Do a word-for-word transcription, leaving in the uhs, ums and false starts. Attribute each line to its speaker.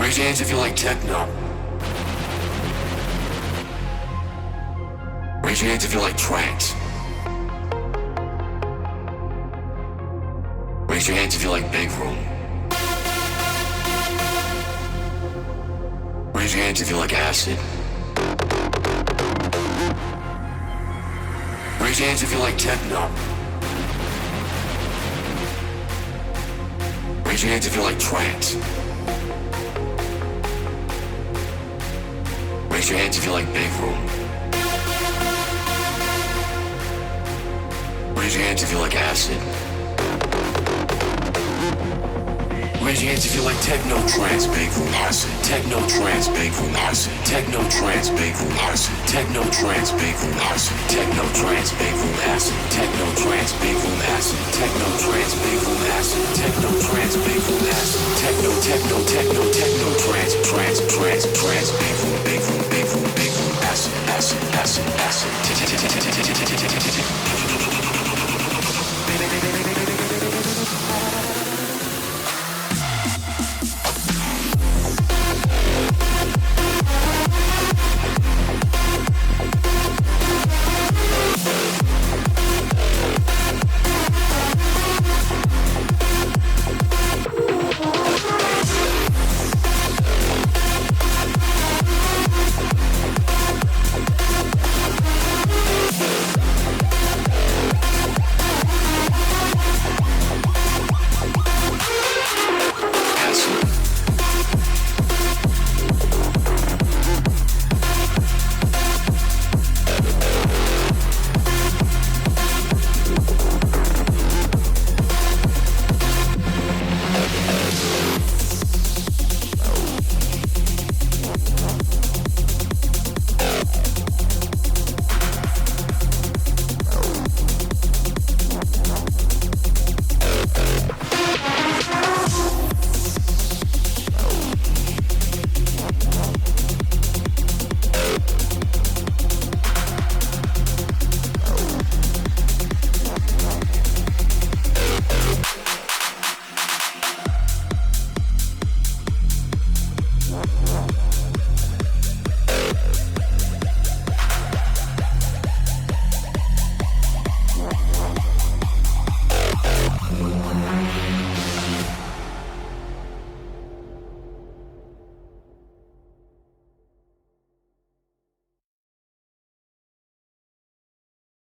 Speaker 1: Raise your hands if you like techno. Raise your hands if you like trance. Raise your hands if you like big room. Raise your hands if you like acid. Raise your hands if you like techno. Raise your hands if you like trance. Raise your hands if you like big room. Raise your hands if you like acid. Raise your hands if you like techno, trance, big room, acid. Techno, trance, big room, acid. Techno, trance, big room, acid. Techno, trance, big room, acid. Techno, trance, big room, acid. Techno, trance, big room, acid. Techno, trance, big room, acid. Techno, trance, big room, acid. Techno, techno, techno, techno, trance, trance, trance, trance, big room, big room, big room, big room, acid, acid, acid, acid.